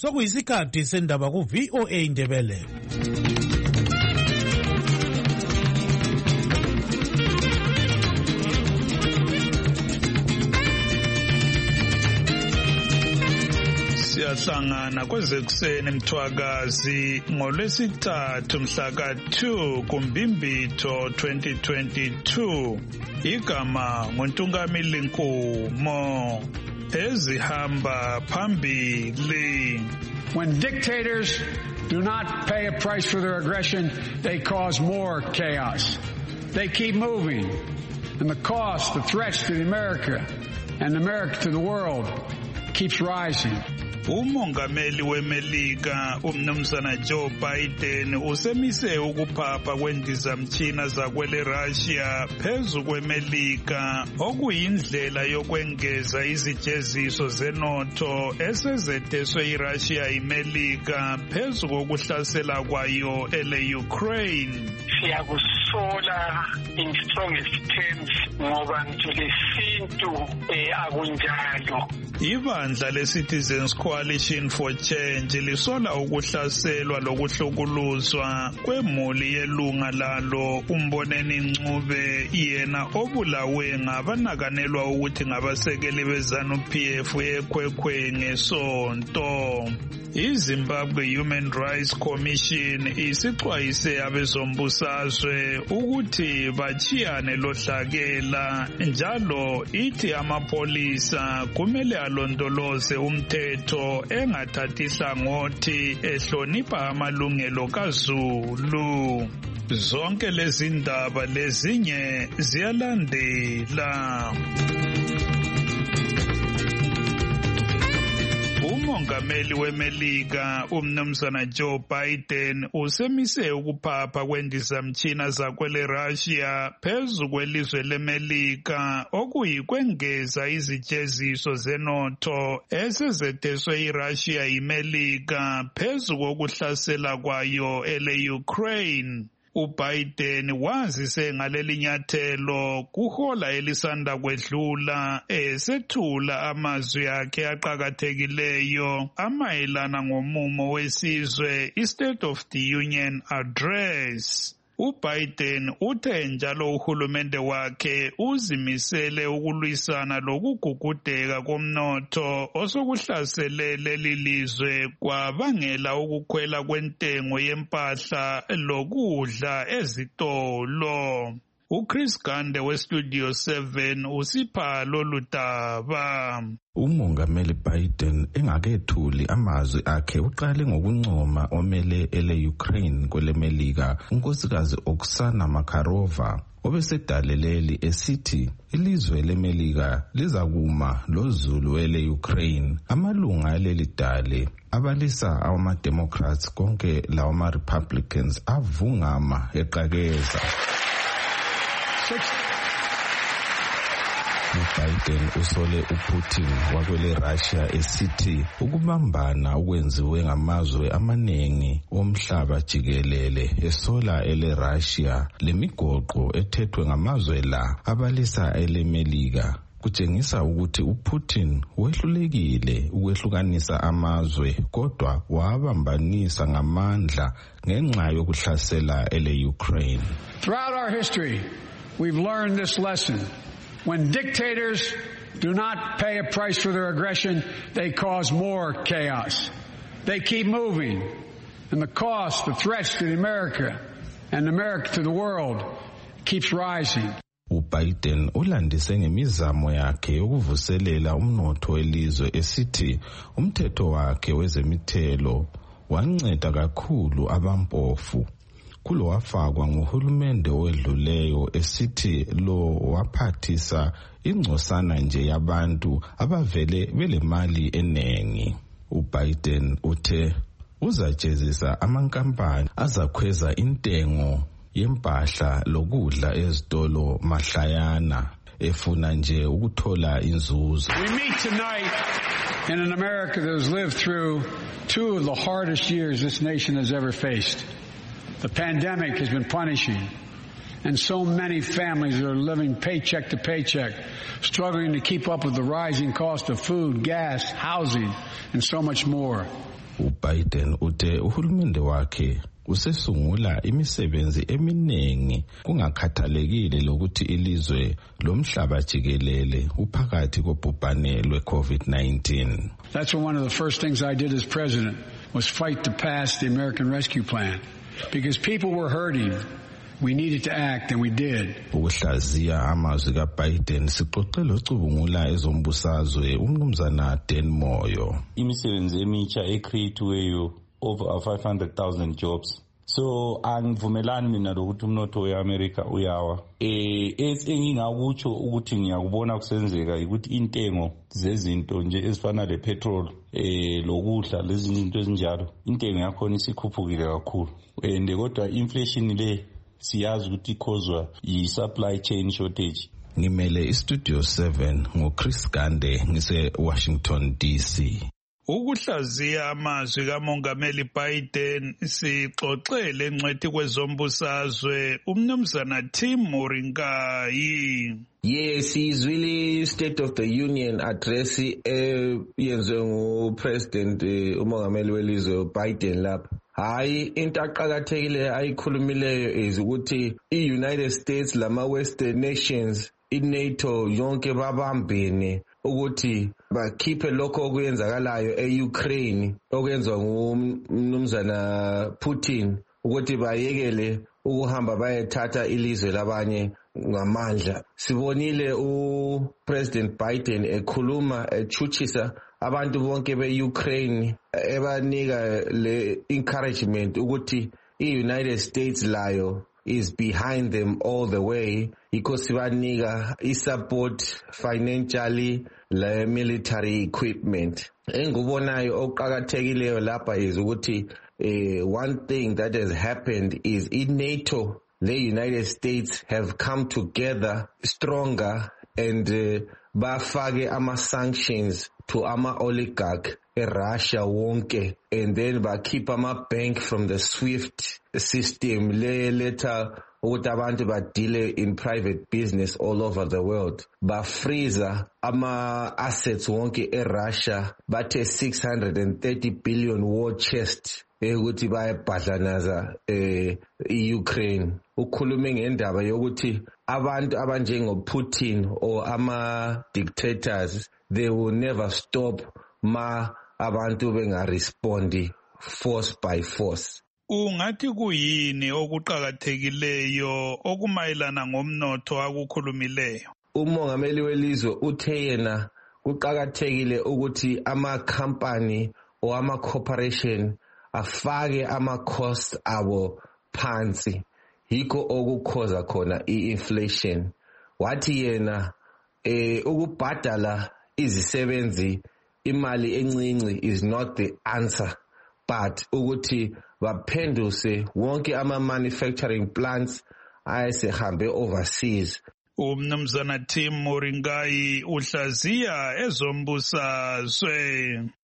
Sokuyisikhathi sendaba ku VOA Indebele. Siyahlangana kwezekuseni mthwakazi ngolwesithathu mhla ka-2 kuMbimbitho 2022. Igama nguNtungamili Nkumo. Ezihamba phambili. When dictators do not pay a price for their aggression, they cause more chaos. They keep moving, and the cost, the threats to America and America to the world keeps rising. Umongameli weMelika umnumzana Joe Biden usemise ukuphapha kwendizamtshina zakwele Russia phezu kweMelika okuyindlela yokwengeza izijeziso zenotho esezetheswe iRussia iMelika phezu kokuhlasela kwayo ele-Ukraine. Siyakusola in strongest terms ngoba lesintu akunjalo. Ibandla le-Citizens Coalition for Change lisola ukuhlaselwa lokuhlukuluzwa kwemuli yelunga lalo uMboneni Ncube yena obulawe ngabanakanelwa ukuthi ngabasekeli beZANU-PF eKwekwē ngesonto. iZimbabwe Human Rights Commission isixwayise abezombusazwe ukuthi bachiyane lohlakela njalo ithi amapolisa kumele alondoloze umthetho engathathi hlangothi ehlonipha amalungelo kaZulu. Zonke lezi ndaba lezinye ziyalandela. Umongameli weMelika umnumzana Joe Biden usemise ukuphapha kwendizamtshina zakwele Russia phezu kwelizwe leMelika okuyikwengeza izijeziso zenotho esezetheswe iRussia iMelika phezu kokuhlasela kwayo ele-Ukraine. uBiden wazise ngaleli nyathelo kuhola elisanda kwedlula esethula amazwi akhe aqhakathekileyo amayelana ngomumo wesizwe iState of the Union Address. uBiden uthe njalo uhulumende wakhe uzimisele ukulwisana lokugugudeka komnotho osokuhlasele leli lizwe kwabangela ukukhwela kwentengo yempahla lokudla ezitolo. uChris Gande weStudio 7 usipha lolu daba. Umongameli Biden engakethuli amazwi akhe uqale ngokuncoma omele ele-Ukraine kweleMelika unkosikazi Oksana Makarova obesedaleleli esithi ilizwe leMelika lizakuma lozulu ele-Ukraine. Amalunga aleli dale abalisa ama-Democrats konke lawama-Republicans avungama eqakeza. uBiden usole uPutin wakwele Russia esithi ukubambana okwenziwe ngamazwe amaningi omhlaba jikelele esola ele Russia lemigoqo ethethwe ngamazwe la abalisa eleMelika kutshengisa ukuthi uPutin wehlulekile ukwehlukanisa amazwe kodwa wabambanisa ngamandla ngenxa yokuhlasela ele-Ukraine. Throughout our history, we've learned this lesson. When dictators do not pay a price for their aggression, they cause more chaos. They keep moving, and the cost, the threats to America and America to the world keeps rising. uBiden ulandise ngemizamo yakhe yokuvuselela umnotho welizwe esithi umthetho wakhe wezemithelo wanceda kakhulu abampofu. Kulo wafakwa nguhulumende owedluleyo esithi lo waphathisa ingcosana nje yabantu abavele belemali enengi. uBiden uthe uzajezisa amankampani azakhweza intengo yempahla lokudla ezitolo mahlayana efuna nje ukuthola inzuzo. We meet tonight in an America that has lived through two of the hardest years this nation has ever faced. The pandemic has been punishing, and so many families are living paycheck to paycheck, struggling to keep up with the rising cost of food, gas, housing, and so much more. uBiden uthe uhulumende wakhe usesungula imisebenzi eminingi kungakhathalekile lokuthi ilizwe lomhlaba jikelele uphakathi kobhubhane lwe-COVID-19. That's one of the first things I did as president was fight to pass the American Rescue Plan because people were hurting. We needed to act and we did. Ukuhlaziya amazwi kaBiden sixoxele ocubungula ezombusazwe umnumzana Dan Moyo. Imisebenzi emitsha ecreatiweyo over 500,000 jobs. So angivumelani mina lokuthi umnotho weAmerica uyawa. Engingakutsho ukuthi ngiyakubona kusenzeka ukuthi intengo zezinto nje ezifana lepetrol lokudla lezi zinto ezinjalo intengo yakhona isikhuphukile kakhulu. Kodwa inflation le siyazi ukuthi ikhozwa yi-supply chain shortage. Ngimele iStudio 7 ngoChris Gande ngise Washington DC. Ukuhlaziya amazwi kaMongameli Biden sixoxele ngcwethi kwezombusazwe umnumzana Tim Moringai. Yes, he's really State of the Union address yenziwe nguPresident uMongameli welizwe Biden lapha. Hayi into aqhakathekile ayikhulumileyo is ukuthi iUnited States lama Western nations iNATO yonke babambene ukuthi bakhiphe lokho okuyenzakalayo eUkraine okwenzwa ngumnumzana Putin ukuthi bayekele ukuhamba bayethatha ilizwe labanye ngamandla. Sibonile uPresident Biden ekhuluma echuchisa abantu bonke beUkraine ebanika le encouragement ukuthi iUnited States layo is behind them all the way because sibanika isupport financially le military equipment. Engikubonayo oqhakathekileyo lapha is ukuthi one thing that has happened is in NATO the United States have come together stronger and bafake ama-sanctions to ama-oligarch eRussia wonke and then bakhipha ama-bank from the SWIFT system letha ukuthi abantu badile in private business all over the world. Bafreeza ama-assets wonke eRussia bathe 630 billion war chest ukuthi bayabhadlanaza i-Ukraine. Ukhulume ngendaba yokuthi abantu abanjengoPutin or ama-dictators they will never stop ma abantu bengarespondi force by force. Ungathi kuyini okuqhakathekileyo okumayelana ngomnotho akukhulumileyo? Umongameli welizwe uthe yena kuqhakathekile ukuthi ama-company or ama-corporation afake ama-cost abo phansi. Yikho okukhoza khona i-inflation. Wathi yena ukubhadala izisebenzi imali encinci is not the answer, but ukuthi baphenduse wonke ama-manufacturing plants ayesehambe overseas. Umnumzana Tim Moringai uhlaziya ezombusazwe.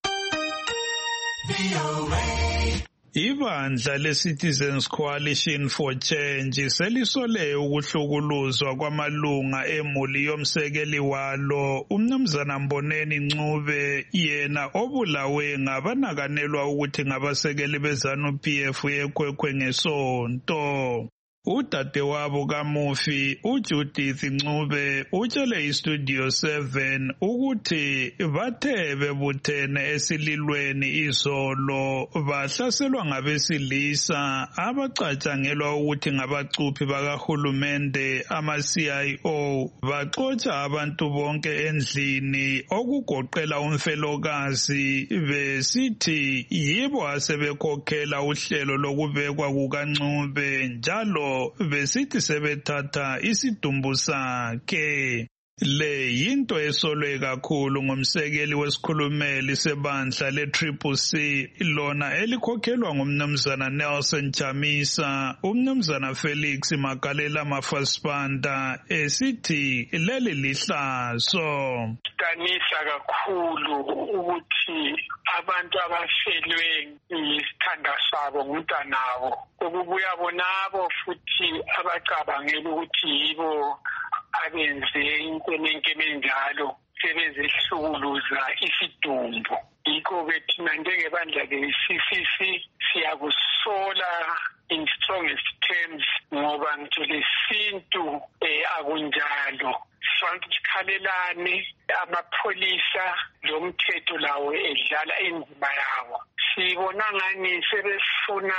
Ibandla leCitizens Coalition for Change selisole ukuhlukuluzwa kwamalunga emuli yomsekeli walo umnumzana Mboneni Ncube yena obulawe ngabanakanelwa ukuthi ngabasekeli beZANU-PF yekhwekhwe ngesonto. Udadewabo kamufi uJudith Ncube utshele iStudio 7 ukuthi bathe bebuthene esililweni izolo bahlaselwa ngabesilisa abacatshangelwa ukuthi ngabacuphi bakahulumende ama-CIO baxotsha abantu bonke endlini okugoqela umfelokazi besithi yibo asebekhokhela uhlelo lokubekwa kukaNcube njalo besithi sebethatha isidumbu sakhe. Le yinto esolwe kakhulu ngumsekeli wesikhulumeli sebandla le-CCC lona elikhokhelwa ngumnumzana Nelson Chamisa, umnumzana Felix Magalela Mafasipanda esithi leli lihlazo. Sidanisa kakhulu ukuthi abantu abafelwe yisithanda sabo ngumntanabo okubuya bonabo futhi abacabangela ukuthi yibo abenze inkwenkwe enjalo sebezehlukuluza isidumbu. yikho-ke thina njengebandla le-CCC siyakusola in strongest terms ngoba ngitsho lesintu akunjalo. Sifanele ukuthi khalelane amapholisa lomthetho lawo edlala indima yawo. Sibona ngani sebefuna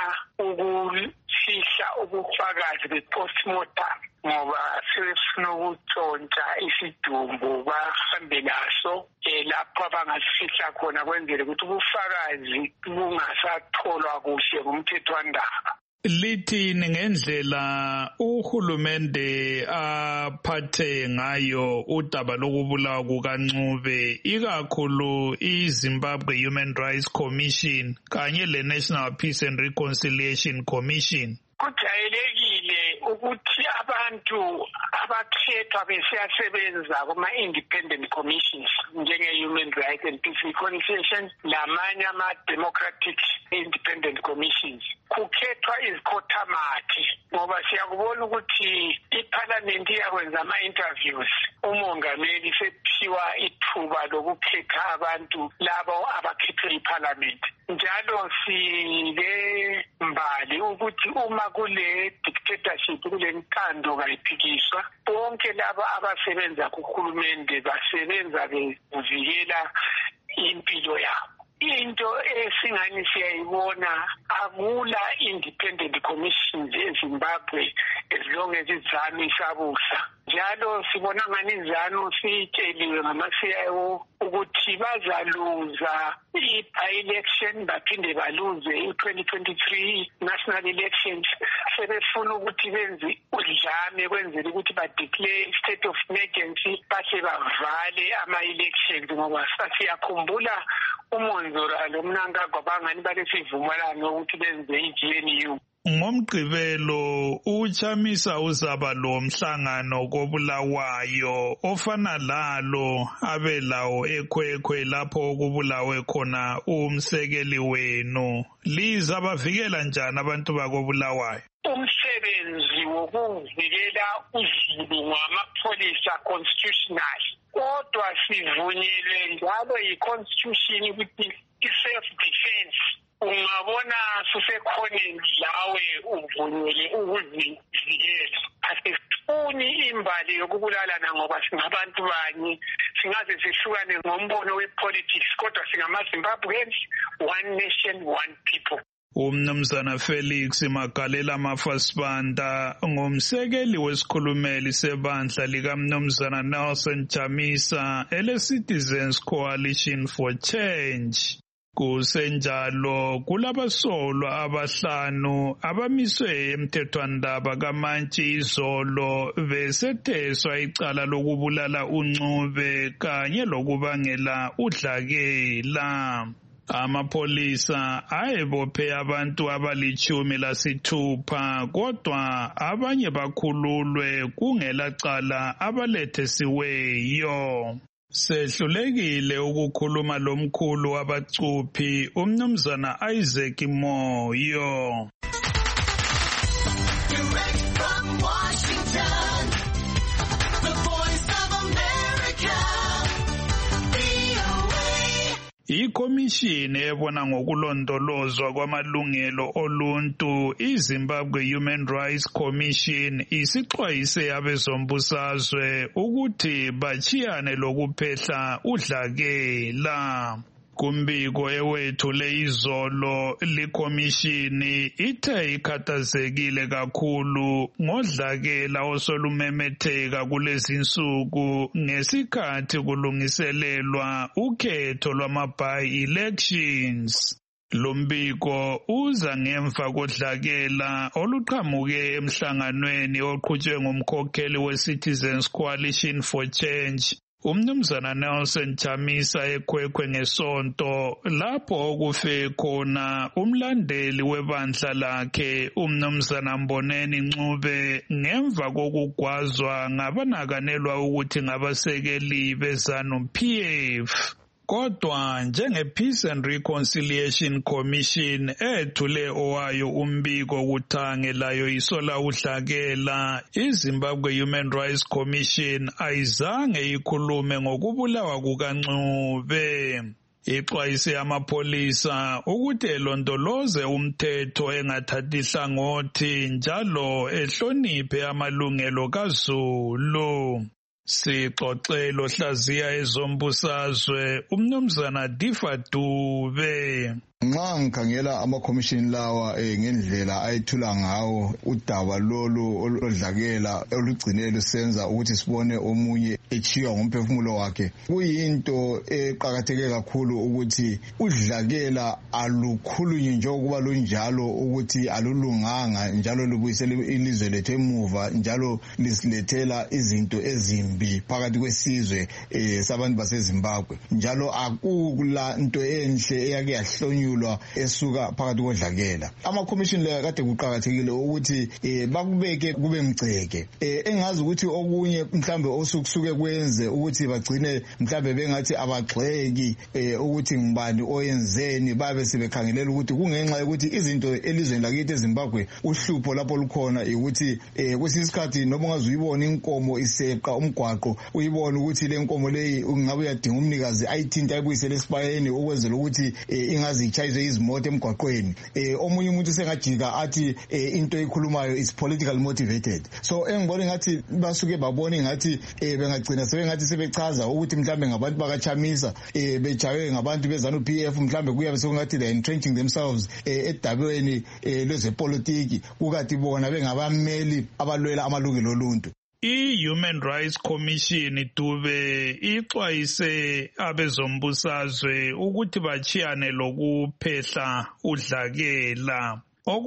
ukufihla ubufakazi be-postmortem ngoba sebefuna ukutshontsha isidumbu bahambe laso lapho abangasifihla khona kwenzele ukuthi ubufakazi bungasatholwa kuhle ngumthethwandaba. Lithini ngendlela uhulumende aphathe ngayo udaba lokubulawa kukaNcube ikakhulu iZimbabwe Human Rights Commission kanye le-National Peace and Reconciliation Commission? Kujayelekile ukuthi abantu abakhethwa besiyasebenza kuma-independent commissions njenge-Human Rights and Peace Reconciliation lamanye ama-democratic independent commissions kukhethwa izikhothamathi ngoba siyakubona ukuthi iphalamenti iyakwenza ama-interviews. Umongameli sephiwa ithuba lokukhetha abantu labo abakhethwe iphalamenti. Njalo sile mbali ukuthi uma kule dictatorship kule nkando kayiphikiswa bonke laba abasebenza kuhulumende basebenza bevikela impilo yabo. Into esingani siyayibona akula independent commissions eZimbabwe as long as iZANU isabusa. Njalo sibona ngani iZANU sitsheliwe ngama-CIO ukuthi bazaluza i-by-election baphinde baluze i-2023 national elections. Sebefuna ukuthi benze udlame kwenzela ukuthi badeclare state of emergency bahle bavale ama-elections ngoba siyakhumbula uMonzora lo Mnangagwa bangani balesivumelano ukuthi benze i-GNU. Ngomgqibelo uChamisa uzaba lo mhlangano kobulawayo ofana lalo abelawo eKwekhwe lapho kubulawe khona umsekeli wenu. Liza bavikela njani abantu bakobulawayo? Umsebenzi wokuvikela uZulu ngamapholisa constitutional. Kodwa sivunyelwe njalo yi-constitution ukuthi i-self defense. Ungabona susekhoneni lawe uvunyelwe ukuzivikela. Asifuni imbali yokubulalana ngoba singabantu banye, singaze sihlukane ngombono we-politics kodwa singama-Zimbabweans, one nation, one people. Umnumzana Felix Magalela Mafasibanda ngumsekeli wesikhulumeli sebandla likaMnumzana Nelson Chamisa ele-Citizens Coalition for Change. Kusenjalo kulabasolwa abahlanu abamiswe emthethwandaba kaMantshi izolo besetheswa icala lokubulala uNcube kanye lokubangela udlakela. Amapholisa ayebophe abantu abali-16 kodwa abanye bakhululwe kungela cala abalethesiweyo. Sehlulekile ukukhuluma lomkhulu wabacuphi uMnumzana Isaac Moyo. Ikomishini ebona ngokulondolozwa kwamalungelo oluntu iZimbabwe Human Rights Commission isixwayise abezombusazwe ukuthi bachiyane lokuphehla udlakela. Kumbiko ewethule izolo likomishini ithe ikhathazekile kakhulu ngodlakela osolumemetheka kulezinsuku ngesikhathi kulungiselelwa ukhetho lwama-by-elections. Lombiko uza ngemva kodlakela oluqhamuke emhlanganweni oqhutshwe ngumkhokheli we-Citizens Coalition for Change uMnumzana Nelson Chamisa eKwekhwe ngesonto lapho okufe khona umlandeli webandla lakhe uMnumzana Mboneni Ncube ngemva kokugwazwa ngabanakanelwa ukuthi ngabasekeli beZANU-PF. Kodwa njenge-Peace and Reconciliation Commission ethule owayo umbiko kuthange layo isola udlakela, iZimbabwe Human Rights Commission ayizange ikhulume ngokubulawa kukaNcube. Ixwayise amapholisa ukuthi elondoloze umthetho engathathi ihlangothi njalo ehloniphe amalungelo kaZulu. Sixoxelo hlaziya ezombusazwe umnumzana Difa Dube. Nxa ngikhangela ama-commission lawa ngendlela ayethula ngawo udaba lolu oludlakela olugcine lusenza ukuthi sibone omunye echiywa ngomphefumulo wakhe, kuyinto eqakatheke kakhulu ukuthi udlakela alukhulunywe njengokuba lunjalo ukuthi alulunganga njalo lubuyisela ilizwe lethu emuva njalo lisilethela izinto ezimbi phakathi kwesizwe sabantu baseZimbabwe, njalo akula nto enhle eyake yahlonywa esuka phakathi kodlakela. Ama-commission la kade kuqakathekile ukuthi bakubeke kube mgceke. Engazi ukuthi okunye mhlambe osukusuke kwenze ukuthi bagcine mhlambe bengathi abagxeki ukuthi ngibani oyenzeni, babe sebekhangelela ukuthi kungenxa yokuthi izinto elizweni lakithi eZimbabwe uhlupho lapho lukhona ukuthi kwesisikhathi noma ungaze uyibone inkomo iseqa umgwaqo uyibone ukuthi le nkomo leyi ungabe uyadinga umnikazi ayithinta ayibuyisele esibayeni ukwenzela ukuthi ingazi chayizwe izimoto emgwaqweni. Omunye umuntu sengajika athi into ekhulumayo is politically motivated. So engibona ngathi basuke babone ngathi bengagcina sebengathi sebechaza ukuthi mhlambe ngabantu bakachamisa bejawe ngabantu bezanu PF mhlambe kuyabe sekungathi they entrenching themselves edabeni lwezepolitiki ukati bona bengabameli abalwela amalungelo oluntu. I-Human Rights Commission Dube ixwayise abezombusazwe ukuthi bachiyane lokuphehla udlakela.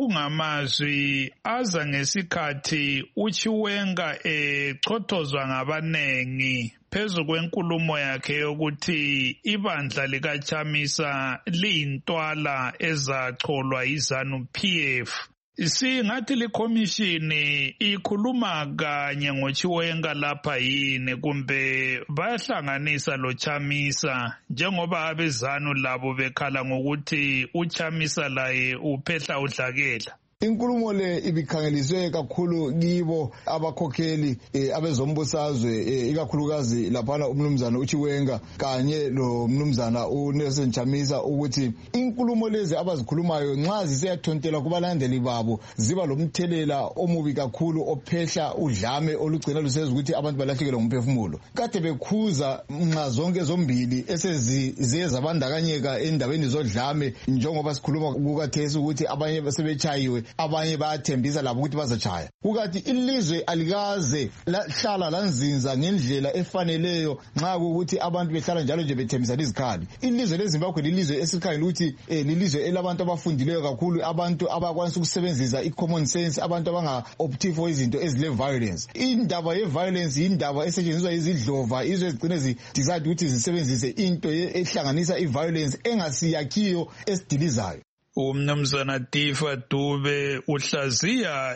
Okungamazwi aza ngesikhathi uChiwenga echothozwa ngabanengi phezu kwenkulumo yakhe yokuthi ibandla likaChamisa liyintwala ezacholwa yiZanu PF. Singathi likhomishini ikhuluma kanye ngoChiwenga lapha yini kumbe bayahlanganisa lo Chamisa njengoba abezanu labo bekhala ngokuthi uChamisa laye uphehla udlakela? Inkulumo le ibikhangeliswe kakhulu kibo abakhokheli abezombusazwe ikakhulukazi laphana umnumzana uChiwenga kanye lo mnumzana uNelson Chamisa ukuthi inkulumo lezi abazikhulumayo nxa ziseyathontela kubalandeli babo ziba lomthelela omubi kakhulu ophehla udlame olugcina lusenza ukuthi abantu balahlekelwe ngumphefumulo. Kade bekhuza nxa zonke zombili esezize zabandakanyeka endabeni zodlame njengoba sikhuluma kukathesi ukuthi abanye basebechayiwe abanye bayathembisa labo ukuthi bazachaya. Kukathi ilizwe alikaze lahlala lanzinza ngendlela efaneleyo nxa ukuthi abantu behlala njalo nje bethembisa izikhali. Ilizwe leZimbabwe lilizwe esikhangela ukuthi lilizwe elabantu abafundileyo kakhulu, abantu abakwanisa ukusebenzisa i-common sense, abantu abanga-optive for izinto ezile violence. Indaba ye-violence indaba esetshenziswa izidlova izwe zigcine zidecide ukuthi zisebenzise into ehlanganisa i-violence engasiyakhiyo esidilizayo. Umnumzana Difa Dube uhlaziya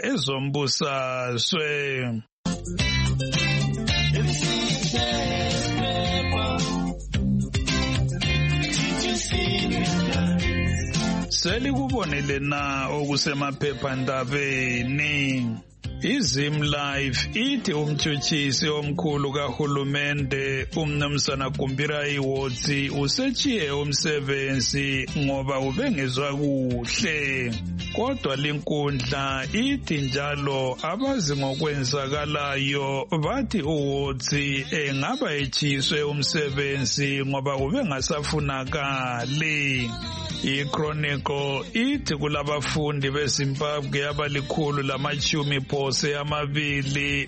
ezombusazwe. Selikubonile na okusemaphephandabeni. iZimlife ithi umtshutshisi omkhulu kahulumende umnumzana Gumbira Iwotsi usechiye umsebenzi ngoba ubengezwa kuhle. Kodwa linkundla ithi njalo abazi ngokwenzakalayo bathi uWotsi engaba echiswe umsebenzi ngoba ubengasafunakali. I-Chronicle ithi kulabafundi beZimbabwe abalikhulu lamachumi phose amabili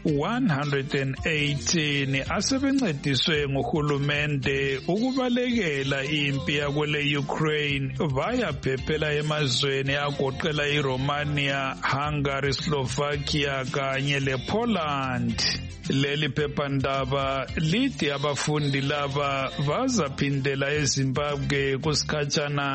118 asebencediswe nguhulumende ukubalekela impi yakwele Ukraine bayaphephela emazweni agoqela iRomania, Hungary, Slovakia kanye lePoland. Leli phephandaba lithi abafundi laba bazaphindela eZimbabwe kusikhatshana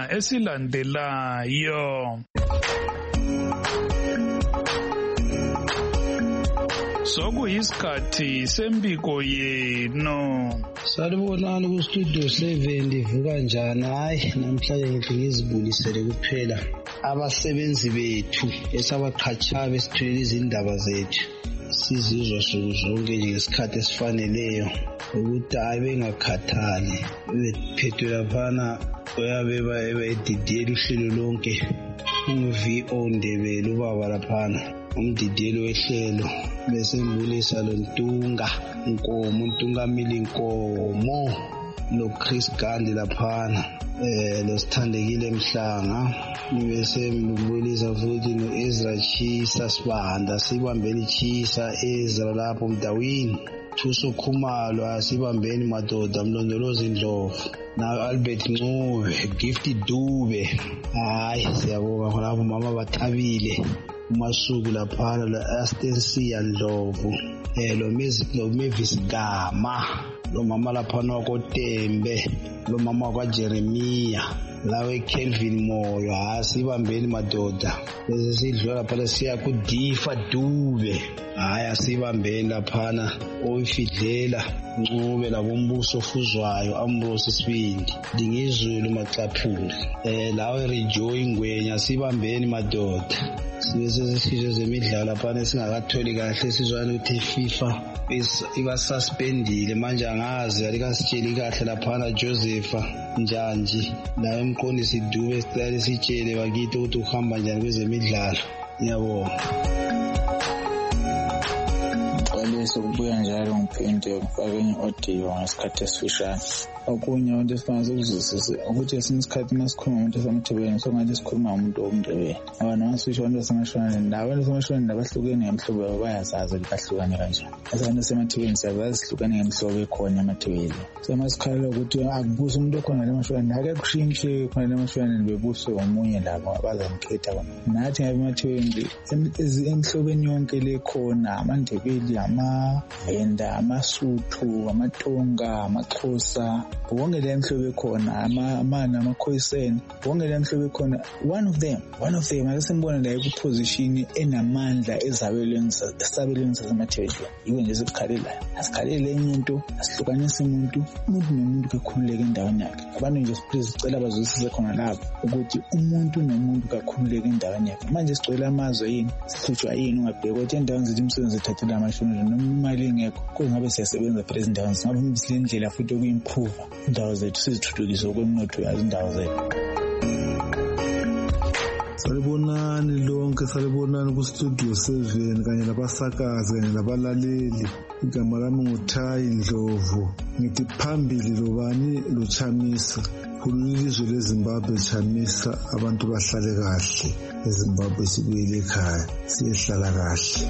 esilandelayo. Sokuyisikhathi sembiko yenu. Salibonani ku studio 7 ndivuka njani? Hayi, namhlanje ngithi ngizibulisele kuphela abasebenzi bethu esabaqhatsha besithwele izindaba zethu. Sizizwa zonke nje ngesikhathi esifaneleyo ukuthi ayebengakhathali bephethwe laphana oyabeba edidiyela uhlelo lonke uVO Ndebele ubaba laphana umdidiyelo wehlelo bese mbulisa lo Ntunga Nkomo Ntungamili Nkomo lo Chris Gandhi laphana lo Sithandekile Mhlanga bese mbulisa futhi no Ezra Chisa Sibanda sibambeni Chisa Ezra lapho Mdawini Thuso Khumalo asibambeni madoda Mlondolozi Ndlovu na Albert Ncube Gift Dube. Hayi siyabonga lapho mama bathabile uMasuku laphana la Astensia Ndlovu lo Mavis Gama lo mama laphana kwaTembe lo mama kwaJeremia lawe Kelvin Moyo asibambeni madoda bese sidlula lapha siya kuDifa Dube. Hayi asibambeni laphana oyifidlela Ncube labombuso ofuzwayo Ambrose Sibindi Dingizulu Maxaphuli lawe Rejoy Ngwenya asibambeni madoda. Sibese sisizwe zemidlalo laphana esingakatholi kahle sizwana ukuthi FIFA ibasuspendile manje angazi alikasitsheli kahle laphana Josepha Njanji la emqondisi Dube sicela sitshele bakithi ukuthi uhamba njani kwezemidlalo. Ngiyabonga. Sokubuya njalo ngiphinde ngifake i-audio ngesikhathi esifishane. Okunye umuntu esifanele ukuzwisise ukuthi esinye isikhathi masikhuluma umuntu esamthebeni sokungathi sikhuluma umuntu womndebeni. Abantu masisho abantu basemashoneni abantu basemashoneni abahlukene ngemihlobo yabo bayazazi ukuthi bahlukane kanjani. Abantu basemathebeni siyazazi sihlukane ngemihlobo ekhona emathebeni. Semasakhala ukuthi akubusa umuntu okhona lemashoneni ake kushintshe khona lemashoneni bebuswe omunye labo abazamkhetha bona. Nathi ngemathebeni emhlobeni yonke lekhona amandebeli Venda, Amasuthu, Amatonga, Amaxhosa, wonke le mhlobo ekhona amana amakhoyiseni wonke le mhlobo ekhona one of them akasimbona la ekuposition enamandla esabelweni sasemathebeni yiwe nje sikhalelayo asikhalele enye into asihlukanise umuntu nomuntu kakhululeke endaweni yakhe. Abantu nje sicela bazwisise khona lapho ukuthi umuntu nomuntu kakhululeke endaweni yakhe. Manje sicela amazwe yini sihlutshwa yini ungabheka ukuthi endaweni zethu imisebenzi ethathela amashoni noma imali ingekho kungabe siyasebenza phela ezindaweni singabe silendlela futhi ukuimprove indawo zethu sizithuthukise kwemnotho yazo indawo zethu. Salibonani ku studio 7 kanye nabasakazi kanye nabalaleli. Igama lami nguThayi Ndlovu. Ngithi phambili lobani loChamisa kulilizwe leZimbabwe Chamisa abantu bahlale kahle eZimbabwe sibuyele ekhaya siyehlala kahle.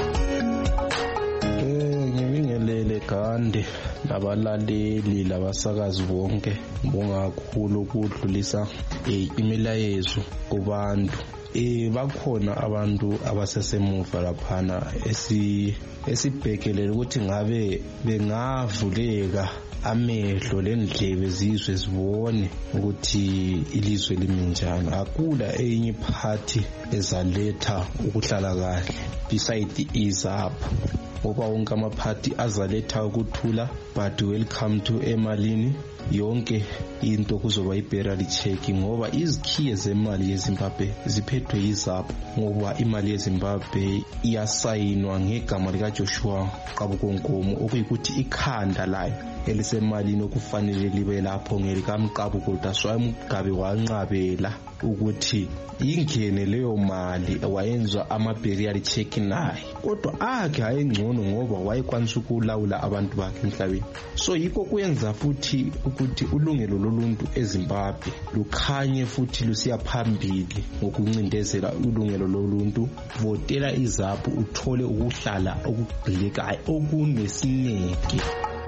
Ngibingelele Gandhi nabalaleli labasakazi bonke ngibonga kakhulu ukudlulisa imilayezo kubantu. Bakhona abantu abasesemuva laphana esibhekelele ukuthi ngabe bengavuleka amehlo lendlebe zizwe zibone ukuthi ilizwe limi njani. Akula enye party ezaletha ukuhlala kahle beside izapho ngoba wonke amaphathi azaletha ukuthula, but welcome to emalini yonke into kuzoba i-barrel check ngoba izikhiye zemali yeZimbabwe ziphethwe yizapho ngoba imali yeZimbabwe iyasayinwa ngegama likaJoshua Qabukonkomo okuyikuthi ikhanda layo elisemalini okufanele libe lapho ngelikamqabuko. Daswaye uMgabe wanqabela ukuthi ingene leyo mali wayenza ama-barrel check naye, kodwa akhe ayengcono ngoba wayekwanisa ukulawula abantu bakhe emhlabeni. So yikho kuyenza futhi ukuthi ulungelo loluntu eZimbabwe lukhanye futhi lusiya phambili ngokuncindezela ulungelo loluntu. Votela izapho uthole ukuhlala okugxilekayo okunesineke.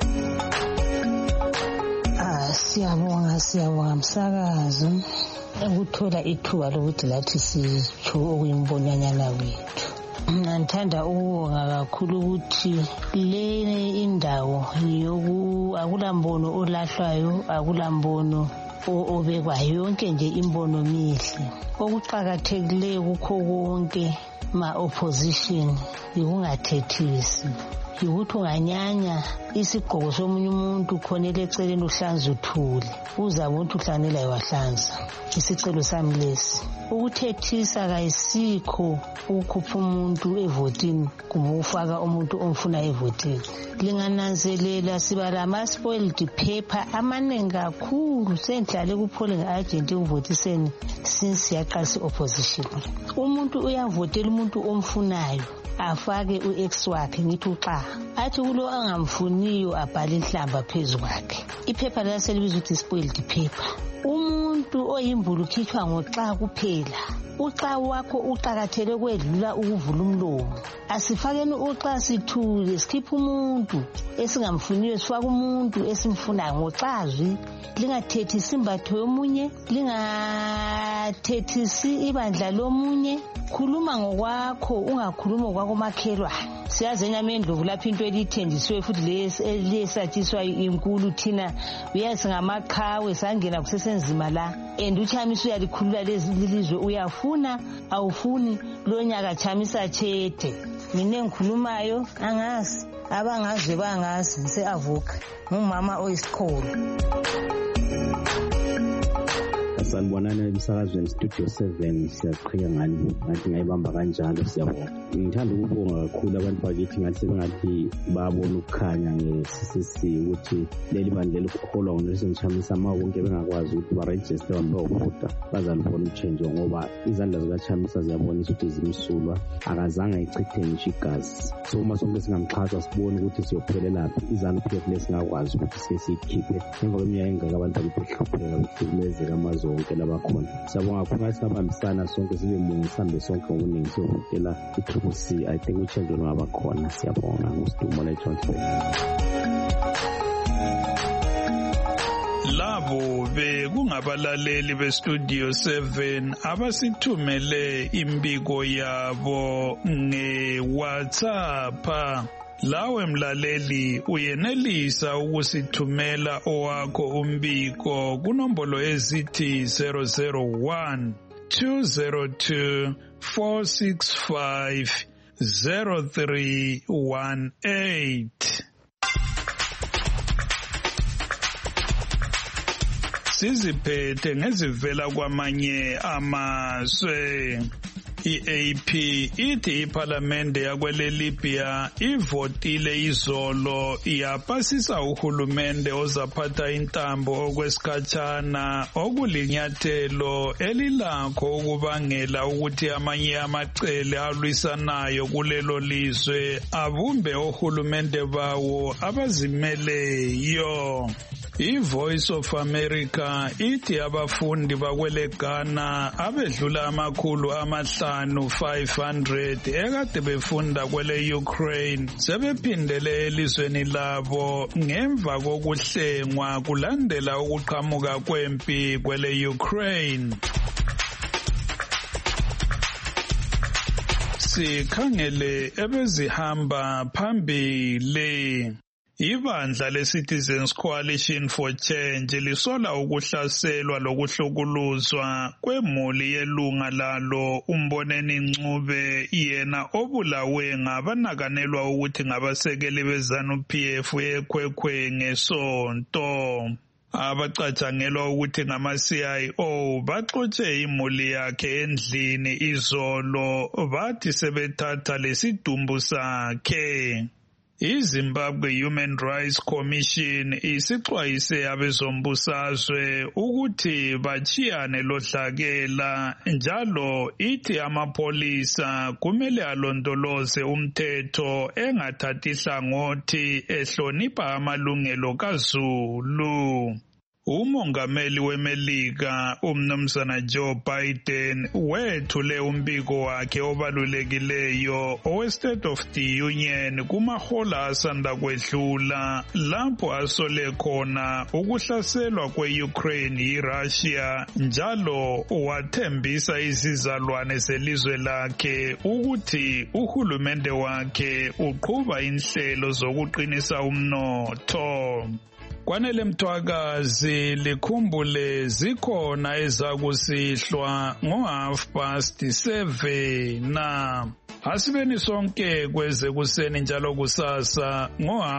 Siyabonga msakazo ukuthola ithuba lokuthi lathi sitsho okuyimbonyanyana kwethu. Ngithanda ukubonga kakhulu ukuthi le indawo akulambono olahlwayo, akulambono obekwayo, yonke nje imbono mihle. Okuqhakathekileyo kukho konke ma-opposition yikungathethisi, yikuthi unganyanya isigqoko somunye umuntu khonele eceleni uhlanza uthule, uzabona ukuthi uhlanela wahlanza. Isicelo sami lesi, ukuthethisa kayisikho ukukhupha umuntu evotini kumbe ufaka umuntu omfuna evotini. Lingananzelela siba lama-spoiled paper amaningi kakhulu sendlale ku-polling agent ekuvotiseni since yaqalisa opposition. Umuntu uyavotela umuntu omfunayo afake u-ex wakhe ngithi uxa athi kulo angamfuniyo abhale inhlamba phezu kwakhe. Iphepha laselibizwa ukuthi spoiled paper. Umuntu oyimbulu ukhitshwa ngoxa kuphela. Uxa wakho uqakathele kwedlula ukuvula umlomo. Asifakeni uxa sithule sikhipha umuntu esingamfuniyo sifaka umuntu esimfunayo ngoxazwi. Lingathethisi imbatho yomunye, lingathethisi ibandla lomunye. Khuluma ngokwakho, ungakhuluma ngokwakho makhelwane. Siyazi enyama endlovu lapho into elithenjisiwe futhi lesatshiswa inkulu thina uyazi ngamaqhawe sangena kusesenzima la. And uChamisa uyalikhulula lelizwe uyafuna awufuni lo nyaka Chamisa chethe. Mina engikhulumayo angazi, abangazi bangazi ngiseavuka. Ngumama oyisikholo. Sanibonana emsakazweni Studio 7 siyaqhenya ngani ngathi ngayibamba kanjalo siyabonga. Ngithanda ukubonga kakhulu abantu bakithi ngathi sebengathi babona ukukhanya nge-CCC ukuthi leli bandla lokukholwa nguNelson Chamisa ma bonke bengakwazi ukuthi baregister bayovota bazalubona utshenjo ngoba izandla zikaChamisa ziyabonisa ukuthi zimsulwa akazange ayichithe ngisho igazi. So uma sonke singamxhasa sibone ukuthi siyophelelaphi iZANU-PF lesingakwazi ukuthi sesiyikhiphe emva kweminyaka engaka abantu abahlupheka ukuhlukumezeka amazwe wonke labakhona. Siyabonga kakhulu singabambisana sonke sibe munye sihambe sonke ngobuningi siyovotela i-CCC. I think utshenjo lungabakhona. Siyabonga nguSidumo leJohnsburg. Labo bekungabalaleli beStudio 7 abasithumele imbiko yabo nge-WhatsApp. Lawe mlaleli uyenelisa ukusithumela owakho umbiko kunombolo ezithi 001 202 465 0318. Siziphethe ngezivela kwamanye amazwe. I-AP ithi iPhalamende yakwele-Libya ivotile izolo yapasisa uhulumende ozaphatha intambo okwesikhatshana okulinyathelo elilakho ukubangela ukuthi amanye amacele alwisanayo kulelo lizwe abumbe ohulumende bawo abazimeleyo. I-Voice of America ithi abafundi bakwele Ghana abedlula 500 ekade befunda kwele Ukraine sebephindele elizweni labo ngemva kokuhlengwa kulandela ukuqhamuka kwempi kwele Ukraine. Sikhangele ebezihamba phambili. Ibandla le-Citizens Coalition for Change lisola ukuhlaselwa lokuhlukuluzwa kwemuli yelunga lalo uMboneni Ncube yena obulawe ngabanakanelwa ukuthi ngabasekeli beZANU-PF eKwekweng ngeSonto. Abacatshangelwa ukuthi ngama-CIO baxotshe imuli yakhe endlini izolo bathi sebethatha lesidumbu sakhe. iZimbabwe Human Rights Commission isixwayise abezombusazwe ukuthi bachiyane lodlakela njalo ithi amapolisa kumele alondoloze umthetho engathathi hlangothi ehlonipha amalungelo kaZulu. Umongameli weMelika umnumzana Joe Biden wethule umbiko wakhe obalulekileyo owe-State of the Union kumahola asanda kwedlula lapho asole khona ukuhlaselwa kwe-Ukraine yiRussia njalo wathembisa izizalwane zelizwe lakhe ukuthi uhulumende wakhe uqhuba inhlelo zokuqinisa umnotho. kwanele Mthwakazi likhumbule zikhona ezakusihlwa ngo7:30 na asibeni sonke kweze kuseni njalo kusasa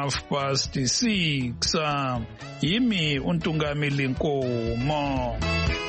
ngo6:30 yimi uNtungamili Nkomo.